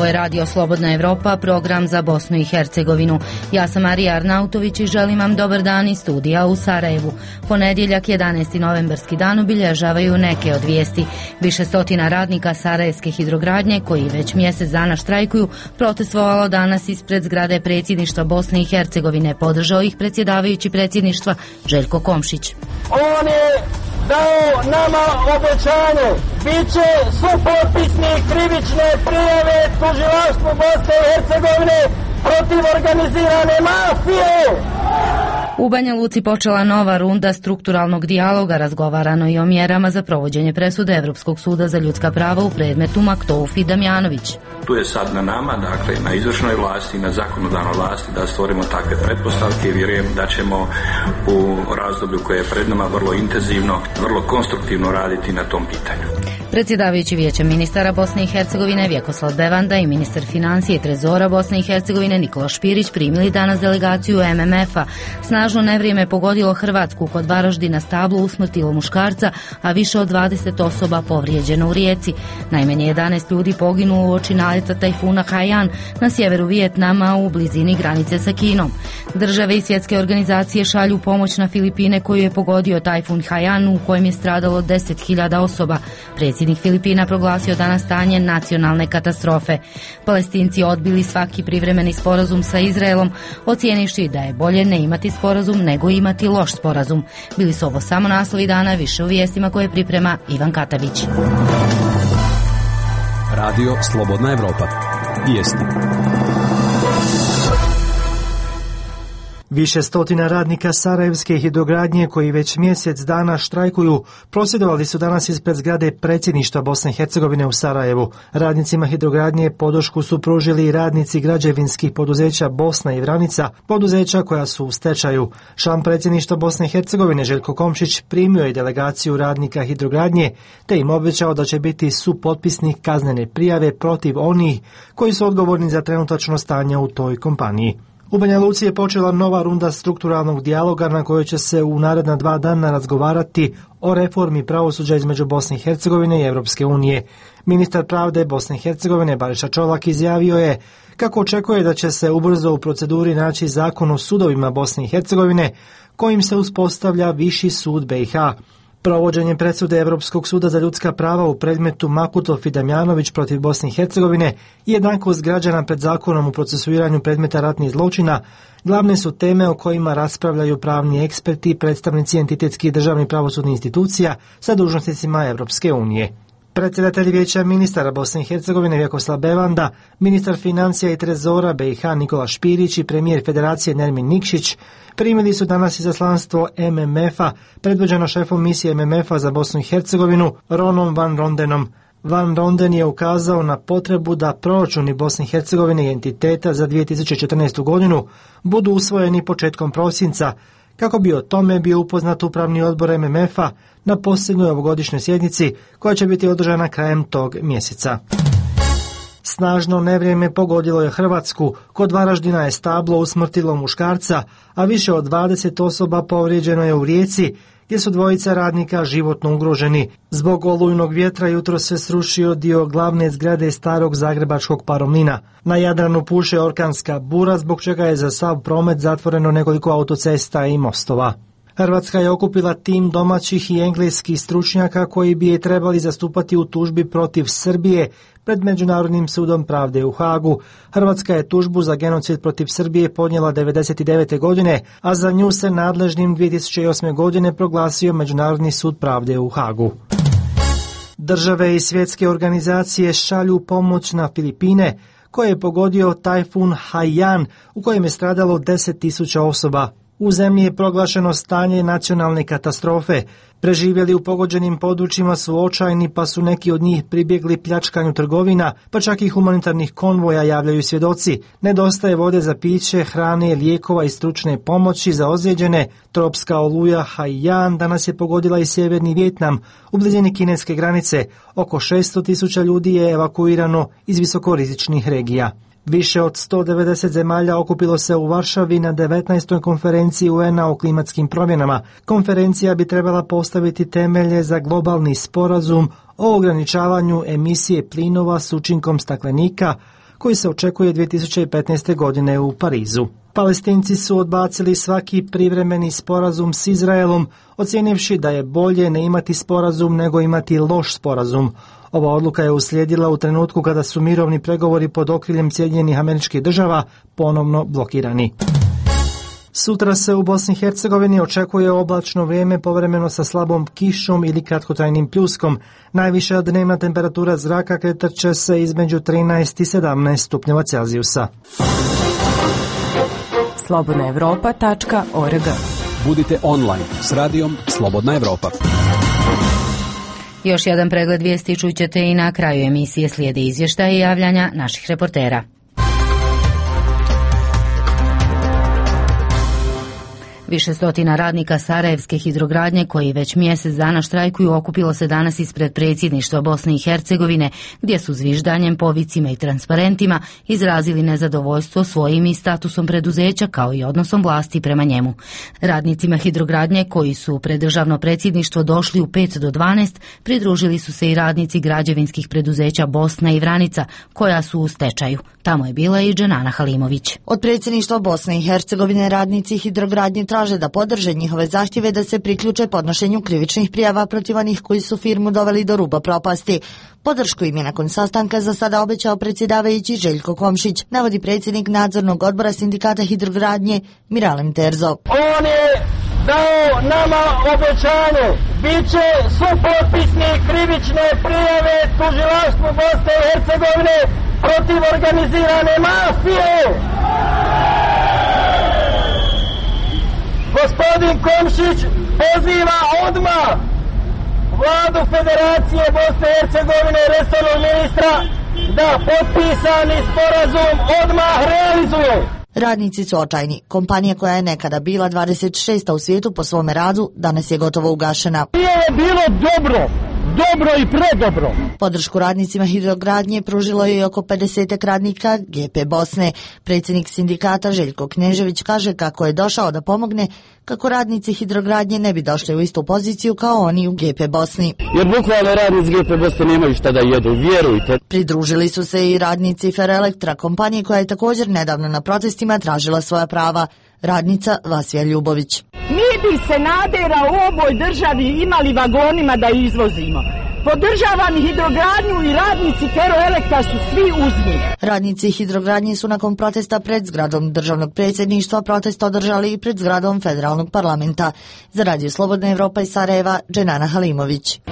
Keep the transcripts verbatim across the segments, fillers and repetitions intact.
je Radio Slobodna Evropa, program za Bosnu i Hercegovinu. Ja sam Marija Arnautović i želim vam dobar dan iz studija u Sarajevu. Ponedjeljak, jedanaesti novembarski dan, obilježavaju neke od vijesti. Više stotina radnika Sarajevske hidrogradnje, koji već mjesec dana štrajkuju, protestovalo danas ispred zgrade predsjedništva Bosne i Hercegovine. Podržao ih predsjedavajući predsjedništva Željko Komšić. On je dao nama obećanje, bit će supotpisnik krivične prijave tužilaštvu Bosne i Hercegovine protiv organizirane mafije. U Banja Luci počela nova runda strukturalnog dijaloga, razgovarano i o mjerama za provođenje presude Evropskog suda za ljudska prava u predmetu Maktouf i Damjanović. Tu je sad na nama, dakle na izvršnoj vlasti i na zakonodavnoj vlasti da stvorimo takve pretpostavke i vjerujem da ćemo u razdoblju koje je pred nama vrlo intenzivno, vrlo konstruktivno raditi na tom pitanju. Predsjedavajući Vijećem ministara Bosne i Hercegovine Vjekoslav Bevanda i ministar financije i trezora Bosne i Hercegovine Nikola Špirić primili danas delegaciju em em ef-a. Snažno nevrijeme pogodilo Hrvatsku, kod Varaždina stablo usmrtilo muškarca, a više od dvadeset osoba povrijeđeno u Rijeci. Najmanje jedanaest ljudi poginulo uoči naleta tajfuna Haiyan na sjeveru Vijetnama u blizini granice sa Kinom. Države i svjetske organizacije šalju pomoć na Filipine koju je pogodio tajfun Haiyan u kojem je stradalo deset hiljada osoba. Predsjednik Filipina proglasio danas stanje nacionalne katastrofe. Palestinci odbili svaki privremeni sporazum sa Izraelom, ocijenivši da je bolje ne imati sporazum nego imati loš sporazum. Bili su ovo samo naslovi dana, više u vijestima koje priprema Ivan Katavić. Radio Slobodna Evropa. Vijesti. Više stotina radnika Sarajevske hidrogradnje koji već mjesec dana štrajkuju prosvjedovali su danas ispred zgrade predsjedništva Bosne i Hercegovine u Sarajevu. Radnicima hidrogradnje podršku su pružili i radnici građevinskih poduzeća Bosna i Vranica, poduzeća koja su u stečaju. Član predsjedništva Bosne i Hercegovine Željko Komšić primio je delegaciju radnika hidrogradnje te im obećao da će biti supotpisnik kaznene prijave protiv onih koji su odgovorni za trenutačno stanje u toj kompaniji. U Banja Luci je počela nova runda strukturalnog dijaloga na kojoj će se u naredna dva dana razgovarati o reformi pravosuđa između Bosne i Hercegovine i Europske unije. Ministar pravde Bosne i Hercegovine Bariša Čolak izjavio je kako očekuje da će se ubrzo u proceduri naći zakon o sudovima Bosne i Hercegovine kojim se uspostavlja Viši sud be i ha. Provođenje presude Europskog suda za ljudska prava u predmetu Maktouf i Damjanović protiv Bosne i Hercegovine i jednakost građana pred zakonom u procesuiranju predmeta ratnih zločina glavne su teme o kojima raspravljaju pravni eksperti i predstavnici entitetskih državnih pravosudnih institucija sa dužnosnicima Europske unije. Predsjedatelj Vijeća ministara Bosne i Hercegovine Vjekoslav Bevanda, ministar financija i trezora be i ha Nikola Špirić i premijer Federacije Nermin Nikšić primili su danas izaslanstvo em em ef-a, predvođeno šefom misije em em ef-a za Bosnu i Hercegovinu Ronom Van Rondenom. Van Ronden je ukazao na potrebu da proračuni Bosne i Hercegovine i entiteta za dvije tisuće četrnaestu godinu budu usvojeni početkom prosinca, kako bi o tome bio upoznat upravni odbor em em ef-a na posljednjoj ovogodišnjoj sjednici koja će biti održana krajem tog mjeseca. Snažno nevrijeme pogodilo je Hrvatsku, kod Varaždina je stablo usmrtilo muškarca, a više od dvadeset osoba povrijeđeno je u Rijeci, gdje su dvojica radnika životno ugroženi. Zbog olujnog vjetra jutro se srušio dio glavne zgrade starog zagrebačkog Paromlina. Na Jadranu puše orkanska bura, zbog čega je za sav promet zatvoreno nekoliko autocesta i mostova. Hrvatska je okupila tim domaćih i engleskih stručnjaka koji bi je trebali zastupati u tužbi protiv Srbije pred Međunarodnim sudom pravde u Hagu. Hrvatska je tužbu za genocid protiv Srbije podnijela devedeset devete godine, a za nju se nadležnim dvije tisuće osme godine proglasio Međunarodni sud pravde u Hagu. Države i svjetske organizacije šalju pomoć na Filipine, koje je pogodio tajfun Haiyan u kojem je stradalo deset tisuća osoba. U zemlji je proglašeno stanje nacionalne katastrofe. Preživjeli u pogođenim područjima su očajni, pa su neki od njih pribjegli pljačkanju trgovina, pa čak i humanitarnih konvoja, javljaju svjedoci. Nedostaje vode za piće, hrane, lijekova i stručne pomoći za ozlijeđene. Tropska oluja Haiyan danas je pogodila i sjeverni Vijetnam, u blizini kineske granice. Oko šesto tisuća ljudi je evakuirano iz visokorizičnih regija. Više od sto devedeset zemalja okupilo se u Varšavi na devetnaestoj konferenciji u en a o klimatskim promjenama. Konferencija bi trebala postaviti temelje za globalni sporazum o ograničavanju emisije plinova s učinkom staklenika, koji se očekuje dvije tisuće petnaeste. godine u Parizu. Palestinci su odbacili svaki privremeni sporazum s Izraelom, ocijenivši da je bolje ne imati sporazum nego imati loš sporazum. Ova odluka je uslijedila u trenutku kada su mirovni pregovori pod okriljem Sjedinjenih Američkih Država ponovno blokirani. Sutra se u Bosni i Hercegovini očekuje oblačno vrijeme povremeno sa slabom kišom ili kratkotrajnim pljuskom. Najviša dnevna temperatura zraka kretat će se između trinaest i sedamnaest stupnjeva Celzijusa. slobodna evropa tačka org. Budite online s radijom Slobodna Evropa. Još jedan pregled vijesti čućete i na kraju emisije, slijede izvještaje i javljanja naših reportera. Više stotina radnika Sarajevske hidrogradnje koji već mjesec dana štrajkuju okupilo se danas ispred predsjedništva Bosne i Hercegovine, gdje su zviždanjem, povicima i transparentima izrazili nezadovoljstvo svojim i statusom preduzeća kao i odnosom vlasti prema njemu. Radnicima hidrogradnje koji su pred državno predsjedništvo došli u pet do dvanaest pridružili su se i radnici građevinskih preduzeća Bosna i Vranica koja su u stečaju. Tamo je bila i Dženana Halimović. Od predsjedništva Bosne i Hercegovine radnici hidrogradnje traže da podrže njihove zahtjeve da se priključe podnošenju krivičnih prijava protiv onih koji su firmu doveli do ruba propasti. Podršku im je nakon sastanka za sada obećao predsjedavajući Željko Komšić, navodi predsjednik nadzornog odbora sindikata hidrogradnje Miralem Terzo. On je dao nama obećanje, bit će supotpisnik krivične prijave tužilaštvu Bosne i Hercegovine protiv organizirane mafije. Gospodin Komšić poziva odmah vladu Federacije Bosne i Hercegovine i resornog ministra da potpisani sporazum odmah realizuje. Radnici su očajni. Kompanija koja je nekada bila dvadeset šesta u svijetu po svome radu, danas je gotovo ugašena. Nije bilo dobro, dobro i predobro. Podršku radnicima hidrogradnje pružilo je i oko pedeset radnika G P Bosne. Predsjednik sindikata Željko Knežević kaže kako je došao da pomogne kako radnici hidrogradnje ne bi došli u istu poziciju kao oni u G P Bosni. Jer bukvalno radnici G P Bosne nemaju šta da jedu, vjerujte. Pridružili su se i radnici Ferelektra, kompanije koja je također nedavno na protestima tražila svoja prava. Radnica Vasija Ljubović. Mi bi se nadera u ovoj državi imali vagonima da izvozimo. Podržavam hidrogradnju i radnici Ferroelektra su svi uz njih. Radnici hidrogradnje su nakon protesta pred zgradom državnog predsjedništva protest održali i pred zgradom federalnog parlamenta. Za Radio Slobodna Evropa iz Sarajeva, Dženana Halimović.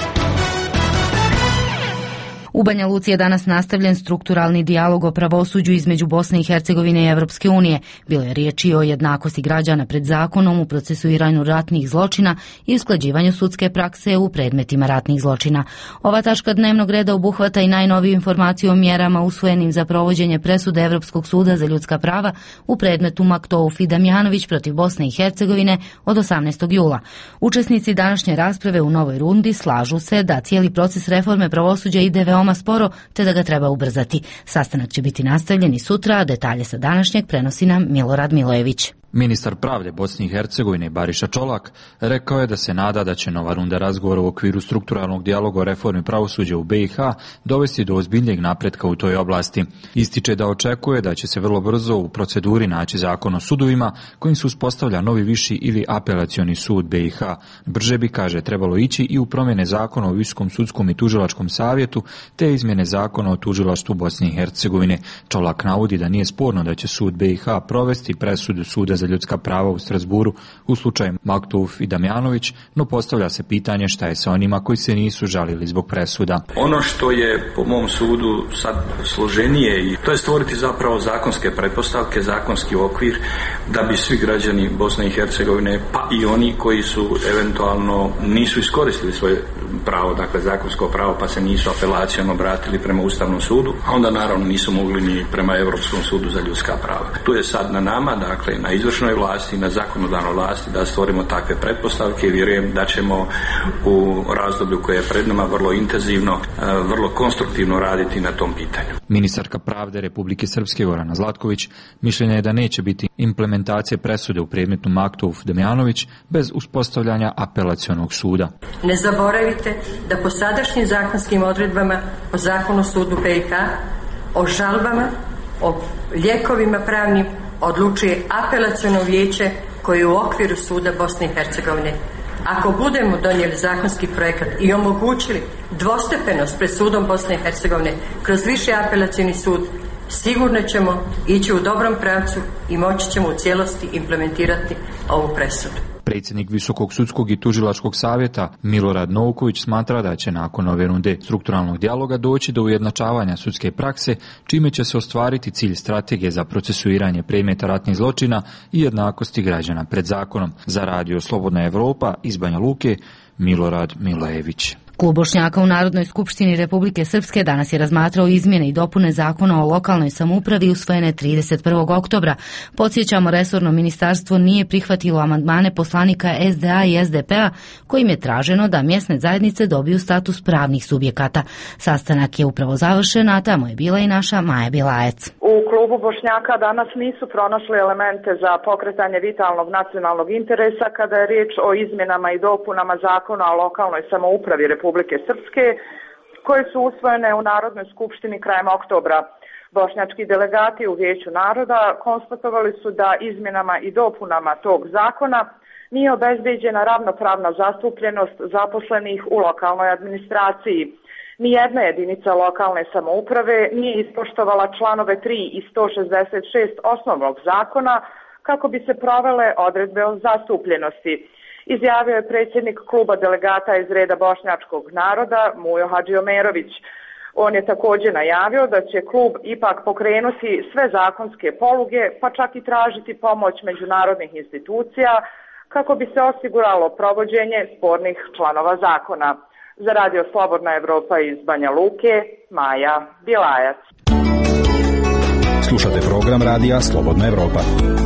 U Banja Luci je danas nastavljen strukturalni dijalog o pravosuđu između Bosne i Hercegovine i Evropske unije. Bilo je riječi o jednakosti građana pred zakonom u procesuiranju ratnih zločina i usklađivanju sudske prakse u predmetima ratnih zločina. Ova tačka dnevnog reda obuhvata i najnoviju informaciju o mjerama usvojenim za provođenje presude Evropskog suda za ljudska prava u predmetu Maktouf i Damjanović protiv Bosne i Hercegovine od osamnaestog jula. Učesnici današnje rasprave u novoj rundi slažu se da cijeli proces reforme pravosuđa ide veoma sporo, te da ga treba ubrzati. Sastanak će biti nastavljen i sutra, a detalje sa današnjeg prenosi nam Milorad Milojević. Ministar pravde Bosne i Hercegovine Bariša Čolak rekao je da se nada da će nova runda razgovora u okviru strukturalnog dijaloga o reformi pravosuđa u B i H dovesti do ozbiljnijeg napretka u toj oblasti. Ističe da očekuje da će se vrlo brzo u proceduri naći zakon o sudovima kojim se uspostavlja novi viši ili apelacioni sud B i H. Brže bi, kaže, trebalo ići i u promjene zakona o Visokom sudskom i tužilačkom savjetu te izmjene zakona o tužilaštvu Bosne i Hercegovine. Čolak navodi da nije sporno da će sud B i H provesti presudu suda za ljudska prava u Strasburu u slučaju Maktouf i Damjanović, no postavlja se pitanje šta je sa onima koji se nisu žalili zbog presuda. Ono što je po mom sudu sad složenije, i to je stvoriti zapravo zakonske pretpostavke, zakonski okvir da bi svi građani Bosne i Hercegovine, pa i oni koji su eventualno nisu iskoristili svoje pravo, dakle zakonsko pravo, pa se nisu apelacijom obratili prema Ustavnom sudu, a onda naravno nisu mogli ni prema Europskom sudu za ljudska prava. Tu je sad na nama, dakle na izvršnoj vlasti, na zakonodavnoj vlasti da stvorimo takve pretpostavke i vjerujem da ćemo u razdoblju koje je pred nama vrlo intenzivno, vrlo konstruktivno raditi na tom pitanju. Ministarka pravde Republike Srpske Gorana Zlatković mišljenja je da neće biti implementacije presude u predmetu Maktouf Damjanović bez uspostavljanja apelacionog suda. Ne zaboravite da po sadašnjim zakonskim odredbama o zakonu o sudu B i H, o žalbama o lijekovima pravnim odlučuje apelaciono vijeće koje je u okviru suda Bosne i Hercegovine. Ako budemo donijeli zakonski projekat i omogućili dvostepenost pred sudom Bosne i Hercegovine kroz viši apelacioni sud, sigurno ćemo ići u dobrom pravcu i moći ćemo u cijelosti implementirati ovu presudu. Predsjednik Visokog sudskog i tužilačkog savjeta Milorad Novković smatra da će nakon ove runde strukturalnog dijaloga doći do ujednačavanja sudske prakse, čime će se ostvariti cilj strategije za procesuiranje predmeta ratnih zločina i jednakosti građana pred zakonom. Za radio Slobodna Evropa iz Banja Luke, Milorad Milojević. Klub Bošnjaka u Narodnoj skupštini Republike Srpske danas je razmatrao izmjene i dopune zakona o lokalnoj samoupravi usvojene trideset prvog oktobra. Podsjećamo, resorno ministarstvo nije prihvatilo amandmane poslanika S D A i S D P A kojim je traženo da mjesne zajednice dobiju status pravnih subjekata. Sastanak je upravo završen, a tamo je bila i naša Maja Bilajec. U klubu Bošnjaka danas nisu pronašli elemente za pokretanje vitalnog nacionalnog interesa kada je riječ o izmjenama i dopunama zakona o lokalnoj samoupravi Republike Srpske, koje su usvojene u Narodnoj skupštini krajem oktobra. Bošnjački delegati u Vijeću naroda konstatovali su da izmjenama i dopunama tog zakona nije obezbeđena ravnopravna zastupljenost zaposlenih u lokalnoj administraciji. Nijedna jedinica lokalne samouprave nije ispoštovala članove tri i sto šezdeset šest osnovnog zakona kako bi se provele odredbe o zastupljenosti, izjavio je predsjednik kluba delegata iz reda bošnjačkog naroda Mujo Hadžiomerović. On je također najavio da će klub ipak pokrenuti sve zakonske poluge, pa čak i tražiti pomoć međunarodnih institucija kako bi se osiguralo provođenje spornih članova zakona. Za radio Slobodna Evropa iz Banja Luke, Maja Bilajac. Slušate program radija Slobodna Evropa.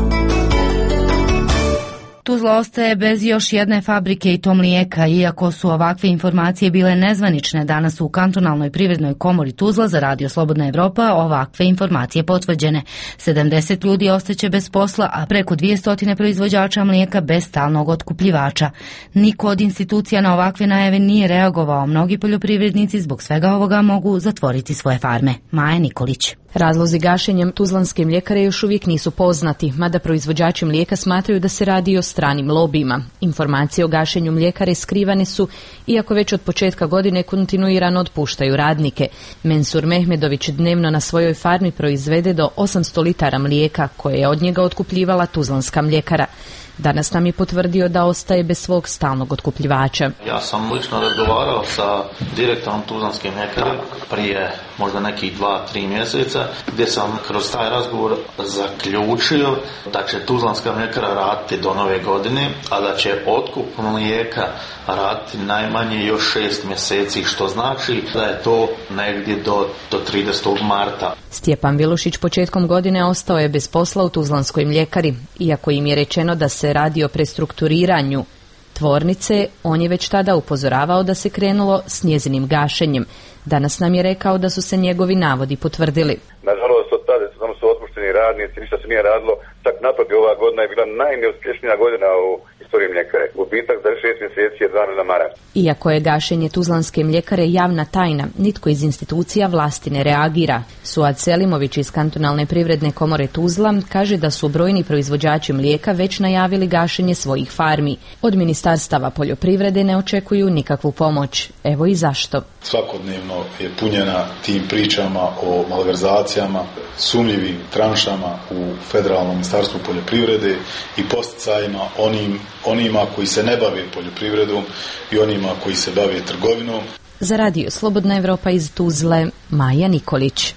Tuzla ostaje bez još jedne fabrike i to mlijeka. Iako su ovakve informacije bile nezvanične, danas u kantonalnoj privrednoj komori Tuzla za radio Slobodna Evropa ovakve informacije potvrđene. sedamdeset ljudi ostaće bez posla, a preko dvjesto proizvođača mlijeka bez stalnog otkupljivača. Niko od institucija na ovakve najave nije reagovao. Mnogi poljoprivrednici zbog svega ovoga mogu zatvoriti svoje farme. Maja Nikolić. Razlozi gašenjem tuzlanske mljekare još uvijek nisu poznati, mada proizvođači mlijeka smatraju da se radi o stranim lobijima. Informacije o gašenju mljekare skrivane su, iako već od početka godine kontinuirano otpuštaju radnike. Mensur Mehmedović dnevno na svojoj farmi proizvede do osamsto litara mlijeka, koje je od njega otkupljivala tuzlanska mljekara. Danas nam je potvrdio da ostaje bez svog stalnog otkupljivača. Ja sam lično razgovarao sa direktorom tuzlanske mljekare prije možda nekih dva, tri mjeseca, gdje sam kroz taj razgovor zaključio da će tuzlanska mljekara raditi do nove godine, a da će otkup mlijeka raditi najmanje još šest mjeseci, što znači da je to negdje do, do tridesetog marta. Stjepan Vilušić početkom godine ostao je bez posla u tuzlanskoj mljekari. Iako im je rečeno da se radi o prestrukturiranju tvornice, on je već tada upozoravao da se krenulo s njezinim gašenjem. Danas nam je rekao da su se njegovi navodi potvrdili. Nažalost, od tada samo su otpušteni radnici, ništa se nije radilo. Čak naprotiv, ova godina je bila najneuspješnija godina u istoriji mljekare. Gubitak za šest mjeseci je dva milijuna maraka. Iako je gašenje tuzlanske mljekare javna tajna, nitko iz institucija vlasti ne reagira. Suad Selimović iz kantonalne privredne komore Tuzla kaže da su brojni proizvođači mlijeka već najavili gašenje svojih farmi. Od ministarstava poljoprivrede ne očekuju nikakvu pomoć. Evo i zašto. Svakodnevno je punjena tim pričama o malverzacijama, sumnjivim tranšama u federalnom ministarstvu poljoprivrede i posticajima onim, onima koji se ne bave poljoprivredom i onima koji se bave trgovinom. Za radio Slobodna Evropa iz Tuzle, Maja Nikolić.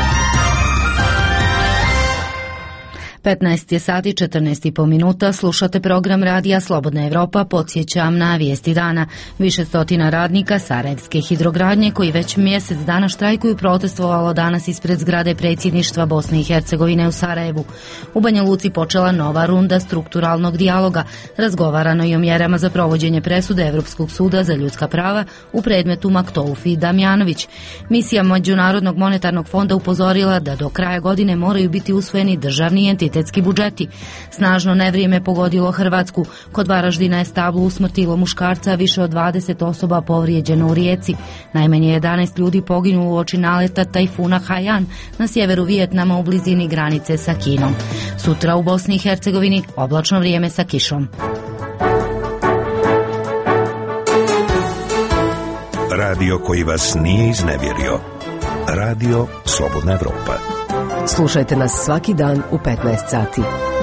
petnaest je sati četrnaest i po minuta, slušate program radija Slobodna Evropa, podsjećam na vijesti dana. Više stotina radnika Sarajevske hidrogradnje koji već mjesec dana štrajkuju protestovalo danas ispred zgrade predsjedništva Bosne i Hercegovine u Sarajevu. U Banja Luci počela nova runda strukturalnog dijaloga, razgovarano i o mjerama za provođenje presude Evropskog suda za ljudska prava u predmetu Maktoufi i Damjanović. Misija Međunarodnog monetarnog fonda upozorila da do kraja godine moraju biti usvojeni državni entiteti sanitetski budžeti. Snažno nevrijeme pogodilo Hrvatsku. Kod Varaždina je stablo usmrtilo muškarca, više od dvadeset osoba povrijeđeno u Rijeci. Najmanje jedanaest ljudi poginulo uoči naleta tajfuna Haiyan na sjeveru Vijetnama u blizini granice sa Kinom. Sutra u Bosni i Hercegovini oblačno vrijeme sa kišom. Radio koji vas nije iznevjerio. Radio Slobodna Evropa. Slušajte nas svaki dan u petnaest sati.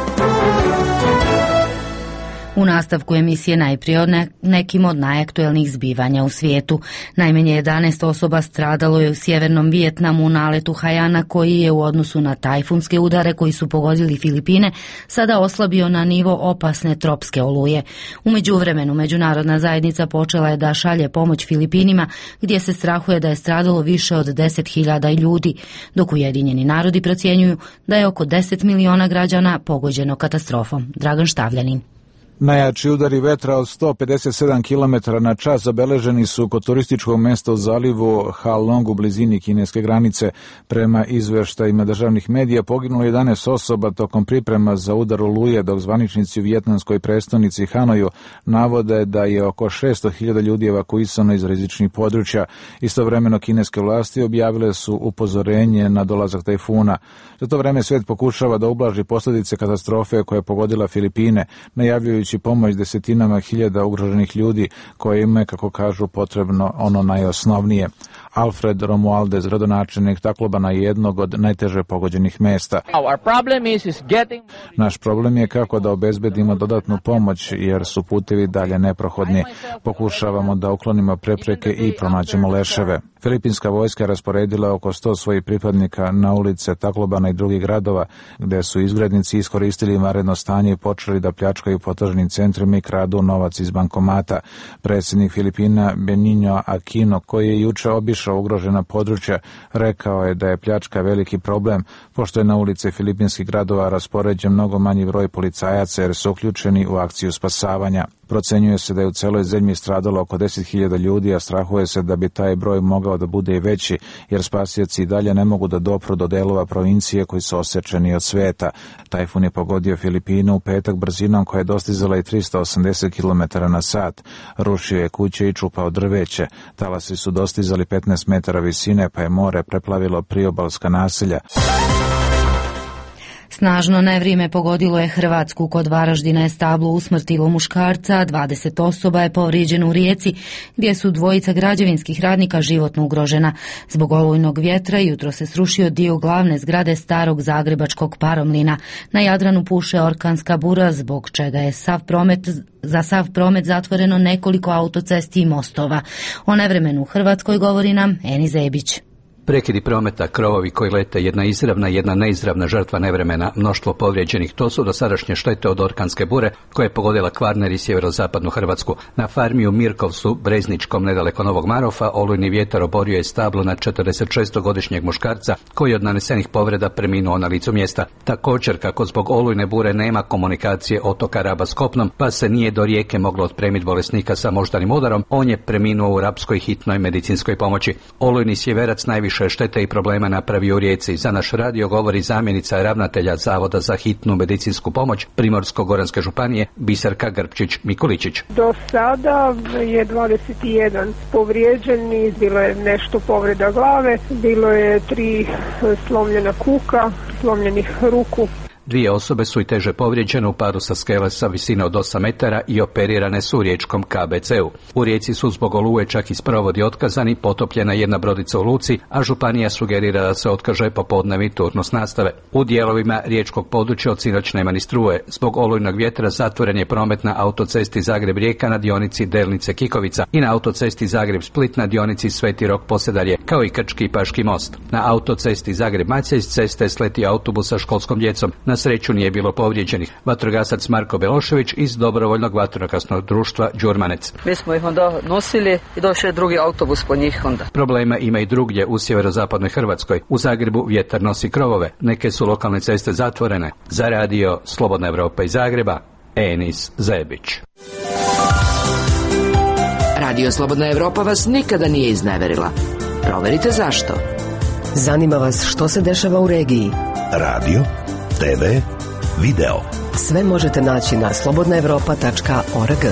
U nastavku emisije najprije od ne, nekim od najaktuelnijih zbivanja u svijetu. Najmanje jedanaest osoba stradalo je u sjevernom Vijetnamu u naletu Haiana koji je u odnosu na tajfunske udare koji su pogodili Filipine sada oslabio na nivo opasne tropske oluje. U međuvremenu međunarodna zajednica počela je da šalje pomoć Filipinima gdje se strahuje da je stradalo više od deset hiljada ljudi, dok Ujedinjeni narodi procjenjuju da je oko deset miliona građana pogođeno katastrofom. Dragan Štavljanin. Najjači udari vetra od sto pedeset sedam kilometara na čas zabeleženi su kod turističkog mjesta u zalivu Halong u blizini kineske granice. Prema izvještajima državnih medija poginulo jedanaest osoba tokom priprema za udar oluje, dok zvaničnici u vijetnamskoj prestonici Hanoju navode da je oko šesto hiljada ljudi evakuisano iz rizičnih područja. Istovremeno kineske vlasti objavile su upozorenje na dolazak tajfuna. Za to vreme svijet pokušava da ublaži posljedice katastrofe koja je pogodila Filipine, najavljujući pomoć desetinama hiljada ugroženih ljudi koje im je, kako kažu, potrebno ono najosnovnije. Alfred Romualdez, gradonačelnik Taklobana, je jednog od najteže pogođenih mjesta. Naš problem je kako da obezbedimo dodatnu pomoć jer su putevi dalje neprohodni. Pokušavamo da uklonimo prepreke i pronađemo leševe. Filipinska vojska rasporedila oko sto svojih pripadnika na ulice Taklobana i drugih gradova, gde su izgrednici iskoristili vanredno stanje i počeli da pljačkaju po tržnim centrima i kradu novac iz bankomata. Predsjednik Filipina Benigno Aquino, koji je juče obišao ugrožena područja, rekao je da je pljačka veliki problem, pošto je na ulice filipinskih gradova raspoređen mnogo manji broj policajaca jer su uključeni u akciju spasavanja. Procenjuje se da je u celoj zemlji stradalo oko deset hiljada ljudi, a strahuje se da bi taj broj mogao da bude i veći, jer spasioci i dalje ne mogu da dopru do delova provincije koji su osečeni od sveta. Tajfun je pogodio Filipine u petak brzinom koja je dostizala i tristo osamdeset kilometara na sat. Rušio je kuće i čupao drveće. Talasi su dostizali petnaest metara visine, pa je more preplavilo priobalska naselja. Snažno nevrijeme pogodilo je Hrvatsku. Kod Varaždina je stablo usmrtilo muškarca, dvadeset osoba je povrijeđeno u Rijeci, gdje su dvojica građevinskih radnika životno ugrožena. Zbog olujnog vjetra jutro se srušio dio glavne zgrade starog zagrebačkog paromlina. Na Jadranu puše orkanska bura, zbog čega je sav promet, za sav promet zatvoreno nekoliko autocesti i mostova. O nevremenu u Hrvatskoj govori nam Eni Zebić. Prekidi prometa, krovovi koji lete, jedna izravna i jedna neizravna žrtva nevremena, mnoštvo povrijeđenih, to su dosadašnje štete od orkanske bure koje je pogodila Kvarner i sjeverozapadnu Hrvatsku. Na farmi u Mirkovcu, Brezničkom, nedaleko Novog Marofa, olujni vjetar oborio je stablo na četrdesetšestogodišnjeg muškarca koji je od nanesenih povreda preminuo na licu mjesta. Također, kako zbog olujne bure nema komunikacije otoka Raba s kopnom, pa se nije do Rijeke moglo otpremiti bolesnika sa moždanim udarom, on je preminuo u rapskoj hitnoj medicinskoj pomoći. Olujni sjeverac najviše štete i problema napravio u Rijeci. Za naš radio govori zamjenica ravnatelja Zavoda za hitnu medicinsku pomoć Primorsko-goranske županije Biserka Grpčić-Mikuličić. Do sada je dvadeset jedan povrijeđeni, bilo je nešto povreda glave, bilo je tri slomljena kuka, slomljenih ruku. Dvije osobe su i teže povrijeđene u padu sa skele sa visine od osam metara i operirane su u riječkom K B C-u. U Rijeci su zbog oluje čak i sprovodi otkazani, potopljena jedna brodica u luci, a županija sugerira da se otkaže popodnevi turnus nastave. U dijelovima riječkog područja od sinoć nema ni struje. Zbog olujnog vjetra zatvoren je promet na autocesti Zagreb-Rijeka na dionici Delnice-Kikovica i na autocesti Zagreb-Split na dionici Sveti Rok-Posedarje, kao i Krčki i Paški most. Na autocesti Zagreb-Macelj s ceste sleti autobus sa školskom djecom. Na sreću nije bilo povrijeđenih. Vatrogasac Marko Belošević iz dobrovoljnog vatrogasnog društva Đurmanec. Mi smo ih onda nosili i došao je drugi autobus po njih onda. Problema ima i drugdje u sjeverozapadnoj Hrvatskoj. U Zagrebu vjetar nosi krovove. Neke su lokalne ceste zatvorene. Za radio Slobodna Evropa iz Zagreba, Enis Zebić. Radio Slobodna Evropa vas nikada nije izneverila. Proverite zašto. Zanima vas što se dešava u regiji. Radio, te ve, video. Sve možete naći na slobodna evropa tačka org.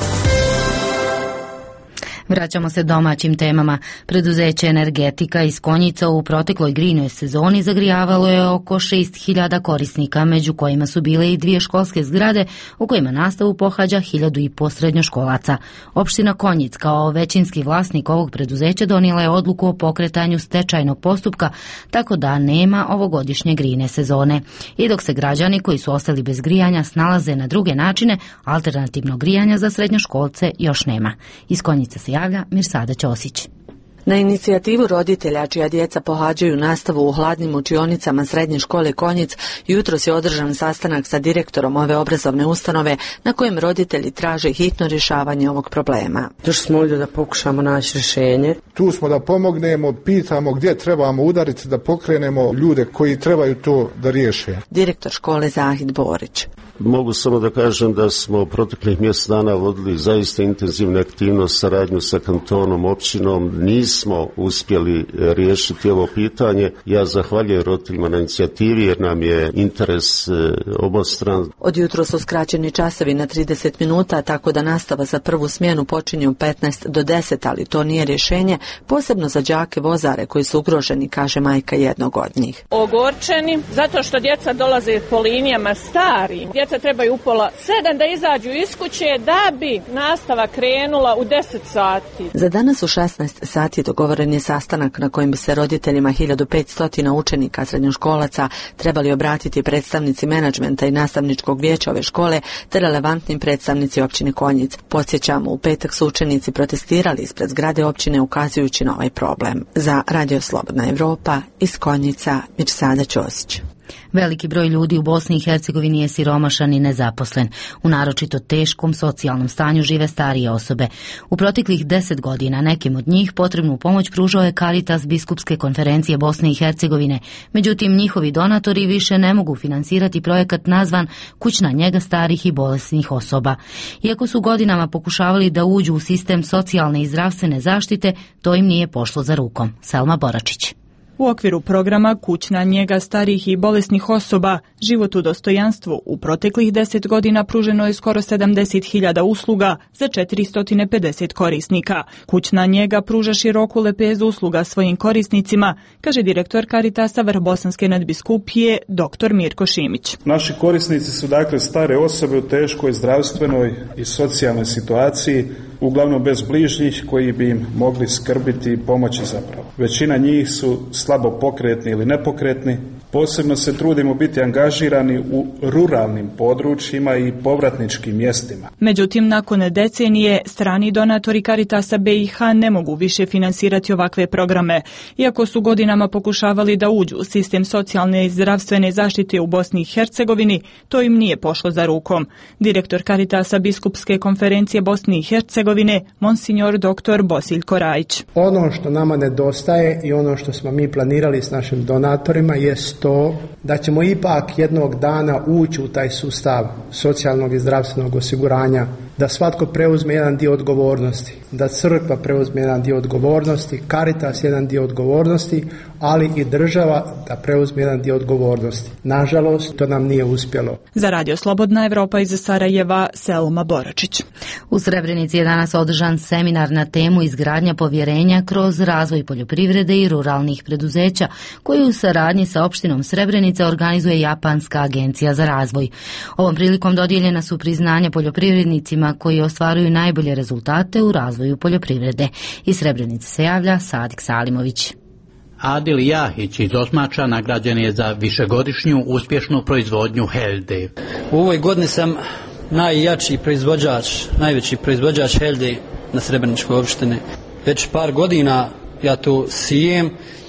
Vraćamo se domaćim temama. Preduzeće Energetika iz Konjica u protekloj grijnoj sezoni zagrijavalo je oko šest hiljada korisnika, među kojima su bile i dvije školske zgrade u kojima nastavu pohađa hiljadu i po srednjoškolaca. Opština Konjic kao većinski vlasnik ovog preduzeća donijela je odluku o pokretanju stečajnog postupka, tako da nema ovogodišnje grijne sezone. I dok se građani koji su ostali bez grijanja snalaze na druge načine, alternativnog grijanja za srednjoškolce još nema. Iz Konjica se javlja Mirsada Ćosić. Na inicijativu roditelja čija djeca pohađaju nastavu u hladnim učionicama srednje škole Konjic, jutros je održan sastanak sa direktorom ove obrazovne ustanove na kojem roditelji traže hitno rješavanje ovog problema. Došli smo ovdje da pokušamo naći rješenje. Tu smo da pomognemo, pitamo gdje trebamo udariti, da pokrenemo ljude koji trebaju to da riješe. Direktor škole Zahid Borić. Mogu samo da kažem da smo proteklih mjesec dana vodili zaista intenzivnu aktivnost, saradnju sa kantonom, općinom. Nismo uspjeli riješiti ovo pitanje. Ja zahvaljujem roditeljima na inicijativi jer nam je interes obostran. Od jutro su skraćeni časovi na trideset minuta, tako da nastava za prvu smjenu počinje u petnaest do deset, ali to nije rješenje, posebno za đake vozare koji su ugroženi, kaže majka jednog od njih. Ogorčeni, zato što djeca dolaze po linijama stari. Djeca trebaju u pola sedam da izađu iz kuće da bi nastava krenula u deset sati. Za danas u šesnaest sati dogovoren je sastanak na kojem bi se roditeljima hiljadu petsto učenika srednjoškolaca trebali obratiti predstavnici menadžmenta i nastavničkog vijeća ove škole te relevantnim predstavnici općine Konjic. Podsjećamo, u petak su učenici protestirali ispred zgrade općine ukazujući na ovaj problem. Za Radio Slobodna Evropa iz Konjica, Mirsada Ćosić. Veliki broj ljudi u Bosni i Hercegovini je siromašan i nezaposlen. U naročito teškom socijalnom stanju žive starije osobe. U proteklih deset godina nekim od njih potrebnu pomoć pružao je Caritas Biskupske konferencije Bosne i Hercegovine. Međutim, njihovi donatori više ne mogu finansirati projekat nazvan Kućna njega starih i bolesnih osoba. Iako su godinama pokušavali da uđu u sistem socijalne i zdravstvene zaštite, to im nije pošlo za rukom. Selma Boračić. U okviru programa Kućna njega starih i bolesnih osoba, život u dostojanstvu, u proteklih deset godina pruženo je skoro sedamdeset hiljada usluga za četiristo pedeset korisnika. Kućna njega pruža široku lepezu usluga svojim korisnicima, kaže direktor Caritasa Vrhbosanske nadbiskupije dr. Mirko Šimić. Naši korisnici su dakle stare osobe u teškoj zdravstvenoj i socijalnoj situaciji, uglavnom bez bližnjih koji bi im mogli skrbiti i pomoći zapravo. Većina njih su slabo pokretni ili nepokretni. Posebno se trudimo biti angažirani u ruralnim područjima i povratničkim mjestima. Međutim, nakon decenije, strani donatori Caritasa B i H ne mogu više finansirati ovakve programe. Iako su godinama pokušavali da uđu u sistem socijalne i zdravstvene zaštite u Bosni i Hercegovini, to im nije pošlo za rukom. Direktor Caritasa Biskupske konferencije Bosne i Hercegovine, monsignor dr. Bosiljko Rajić. Ono što nama nedostaje i ono što smo mi planirali s našim donatorima jest to da ćemo ipak jednog dana ući u taj sustav socijalnog i zdravstvenog osiguranja, da svatko preuzme jedan dio odgovornosti, da crkva preuzme jedan dio odgovornosti, Caritas jedan dio odgovornosti, ali i država da preuzme jedan dio odgovornosti. Nažalost, to nam nije uspjelo. Za Radio Slobodna Evropa iz Sarajeva, Selma Boračić. U Srebrenici je danas održan seminar na temu izgradnja povjerenja kroz razvoj poljoprivrede i ruralnih preduzeća, koji u saradnji sa opštinom Srebrenica organizuje Japanska agencija za razvoj. Ovom prilikom dodijeljena su priznanja poljoprivrednicima koji ostvaruju najbolje rezultate u razvoju poljoprivrede. Iz Srebrenice se javlja Sadik Salimović. Adil Jahić iz Osmača nagrađen je za višegodišnju uspješnu proizvodnju helde. U ovoj godini sam najjači proizvođač, najveći proizvođač helde na Srebreničkoj opštini. Već par godina ja to sijem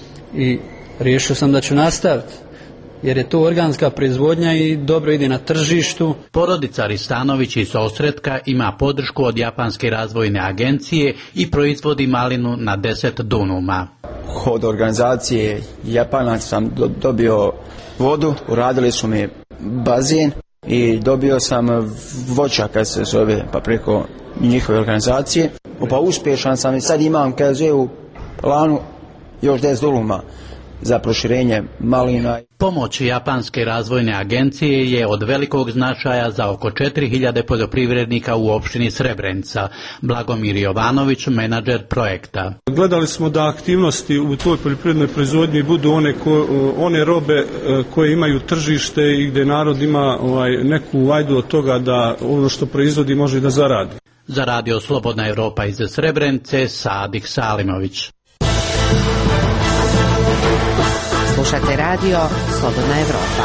i riješio sam da ću nastaviti, jer je to organska proizvodnja i dobro ide na tržištu. Porodica Ristanović iz Osretka ima podršku od Japanske razvojne agencije i proizvodi malinu na deset dunuma. Od organizacije Japanaca sam do, dobio vodu, uradili su mi bazen i dobio sam voćaka se zove, pa preko njihove organizacije. Pa uspješan sam i sad imam, kaže, u planu još deset dunuma za proširenje malina. Pomoć Japanske razvojne agencije je od velikog značaja za oko četiri hiljade poljoprivrednika u opštini Srebrenica. Blagomir Jovanović, menadžer projekta. Gledali smo da aktivnosti u toj poljoprivrednoj proizvodnji budu one, ko, one robe koje imaju tržište i gdje narod ima ovaj, neku vajdu od toga da ono što proizvodi može da zaradi. Za radio Slobodna Evropa iz Srebrenice, Sadik Salimović. Slušate radio Slobodna Evropa.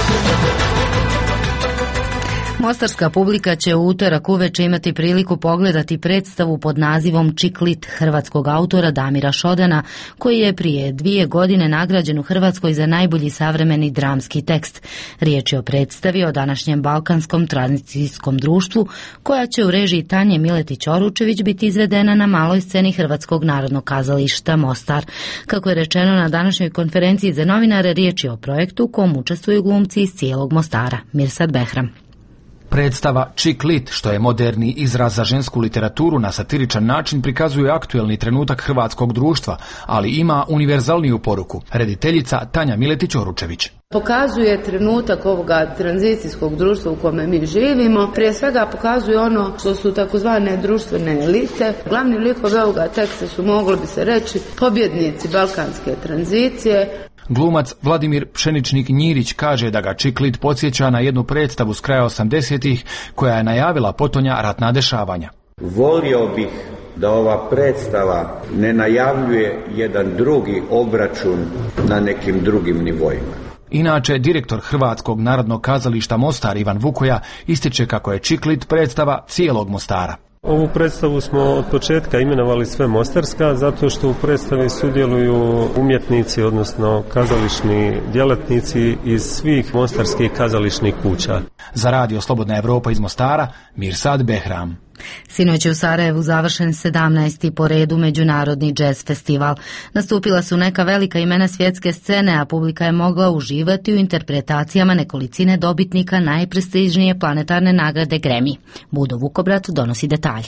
Mostarska publika će u utorak uveče imati priliku pogledati predstavu pod nazivom Čiklit hrvatskog autora Damira Šodana, koji je prije dvije godine nagrađen u Hrvatskoj za najbolji savremeni dramski tekst. Riječ je o predstavi o današnjem balkanskom tranzicijskom društvu, koja će u režiji Tanje Miletić-Oručević biti izvedena na maloj sceni Hrvatskog narodnog kazališta Mostar. Kako je rečeno na današnjoj konferenciji za novinare, riječ je o projektu u kom učestvuju glumci iz cijelog Mostara. Mirsad Behram. Predstava Čiklit, što je moderni izraz za žensku literaturu, na satiričan način prikazuje aktuelni trenutak hrvatskog društva, ali ima univerzalniju poruku. Rediteljica Tanja Miletić-Oručević. Pokazuje trenutak ovoga tranzicijskog društva u kome mi živimo. Prije svega pokazuje ono što su takozvane društvene elite. Glavni likovi ovoga teksta su, moglo bi se reći, pobjednici balkanske tranzicije. Glumac Vladimir Pšeničnik-Njirić kaže da ga Čiklit podsjeća na jednu predstavu s kraja osamdesetih koja je najavila potonja ratna dešavanja. Volio bih da ova predstava ne najavljuje jedan drugi obračun na nekim drugim nivoima. Inače, direktor Hrvatskog narodnog kazališta Mostar Ivan Vukoja ističe kako je Čiklit predstava cijelog Mostara. Ovu predstavu smo od početka imenovali sve mostarska, zato što u predstavi sudjeluju umjetnici, odnosno kazališni djelatnici iz svih mostarskih kazališnih kuća. Za radio Slobodna Evropa iz Mostara, Mirsad Behram. Sinoć je u Sarajevu završen sedamnaesti po redu međunarodni džez festival. Nastupila su neka velika imena svjetske scene, a publika je mogla uživati u interpretacijama nekolicine dobitnika najprestižnije planetarne nagrade Grammy. Budo Vukobrat donosi detalje.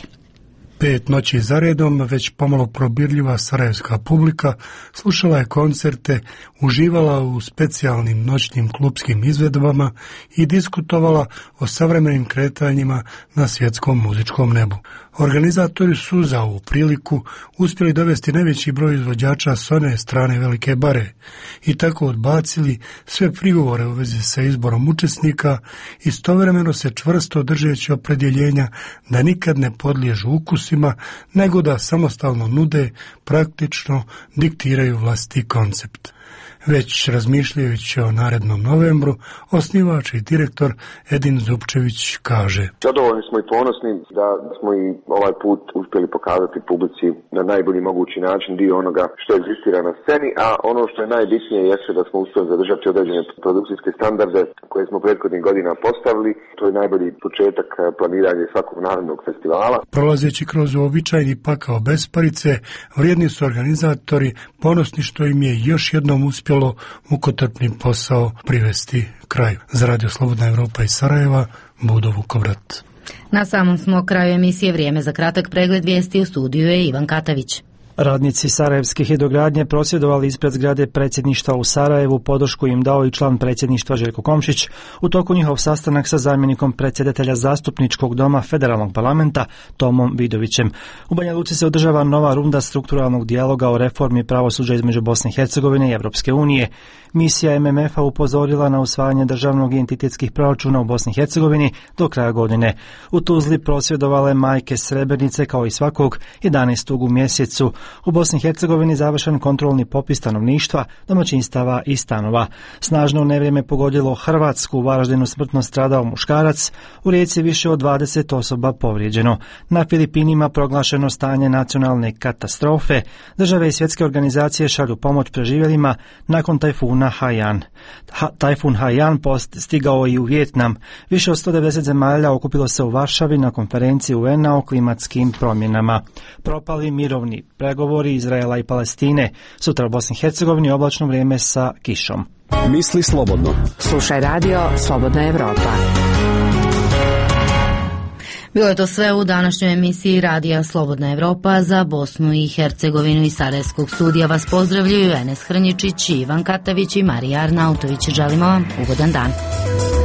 Pet noći za redom, već pomalo probirljiva sarajevska publika slušala je koncerte, uživala u specijalnim noćnim klubskim izvedbama i diskutovala o savremenim kretanjima na svjetskom muzičkom nebu. Organizatori su za ovu priliku uspjeli dovesti najveći broj izvođača s one strane Velike bare i tako odbacili sve prigovore u vezi sa izborom učesnika, istovremeno se čvrsto držeći opredjeljenja da nikad ne podliježu ukusima, nego da samostalno nude, praktično diktiraju vlastiti koncept. Već razmišljajući o narednom novembru, osnivač i direktor Edin Zupčević kaže: Zadovoljni smo i ponosni da smo i ovaj put uspjeli pokazati publici na najbolji mogući način dio onoga što egzistira na sceni, a ono što je najbitnije jeste da smo uspjeli zadržati određene produkcijske standarde koje smo prethodnih godina postavili. To je najbolji početak planiranja svakog narednog festivala. Prolazeći kroz uobičajeni pakao besparice, vrijedni su organizatori ponosni što im je još jednom uspjelo mukotrpni posao privesti kraju. Za radio Slobodna Evropa iz Sarajeva, Budo Vukovrat. Na samom smo kraju emisije. Vrijeme za kratak pregled vijesti. U studiju je Ivan Katavić. Radnici Sarajevske hidrogradnje prosvjedovali ispred zgrade predsjedništva u Sarajevu, podršku im dao i član predsjedništva Željko Komšić u toku njihov sastanak sa zamjenikom predsjedatelja zastupničkog doma Federalnog parlamenta Tomom Vidovićem. U Banja Luci se održava nova runda strukturalnog dijaloga o reformi pravosuđa između Bosne i Hercegovine i Europske unije. Misija M M F-a upozorila na usvajanje državnog i entitetskih proračuna u Bosni i Hercegovini do kraja godine. U Tuzli prosvjedovale majke Srebrenice kao i svakog jedanaestog u mjesecu. U Bosni i Hercegovini završen kontrolni popis stanovništva, domaćinstava i stanova. Snažno nevrijeme pogodilo Hrvatsku, u Varaždinu smrtno stradao muškarac, u Rijeci više od dvadeset osoba povrijeđeno. Na Filipinima proglašeno stanje nacionalne katastrofe, države i svjetske organizacije šalju pomoć preživjelima nakon tajfuna Haiyan. Ha, tajfun Haiyan post stigao i u Vijetnam. Više od sto devedeset zemalja okupilo se u Varšavi na konferenciji U N-a o klimatskim promjenama. Propali mirovni pregovori Izraela i Palestine. Sutra u Bosni i Hercegovini oblačno vrijeme sa kišom. Misli slobodno. Slušaj radio Slobodna Evropa. Bilo je to sve u današnjoj emisiji Radija Slobodna Evropa. Za Bosnu i Hercegovinu iz Sarajevskog studija vas pozdravljaju Enes Hrnjičić, Ivan Katavić i Marija Arnautović. Želimo vam ugodan dan.